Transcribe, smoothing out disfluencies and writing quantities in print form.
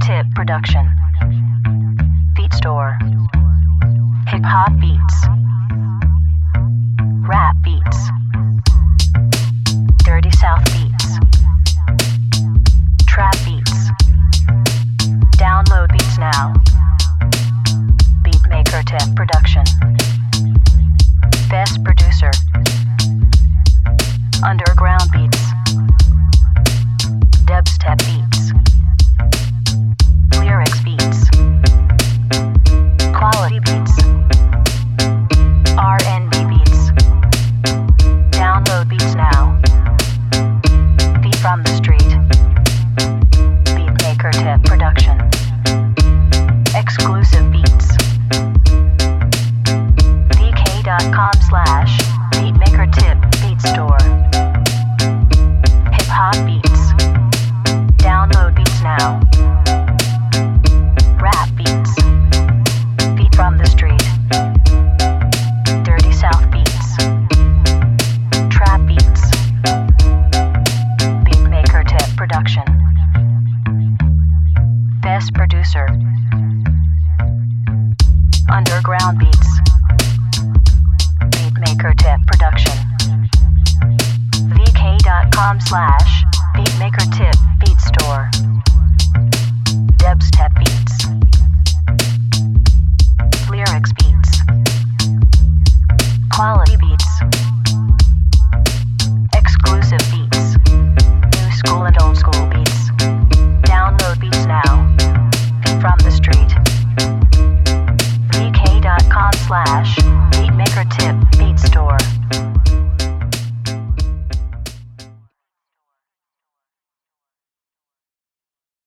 Tip Production. Beat Store. Hip Hop Beats. Rap Beats. Dirty South Beats. Trap Beats. Download beats now. Beatmaker Tip Production. Best Producer. Underground Beats. Dubstep Beats. Lyrics Beats. Quality Beats. R&B Beats. Download beats now. Beat from the street. Beatmaker Tip Production. Exclusive beats. vk.com/beatmakertip beat store. Hip hop beats. Download beats now. Rap beats. Beat from the street. Dirty South beats. Trap beats. Beatmaker Tip Production. Best Producer. Underground Beats. Beatmaker Tip Production. vk.com/beatmakertip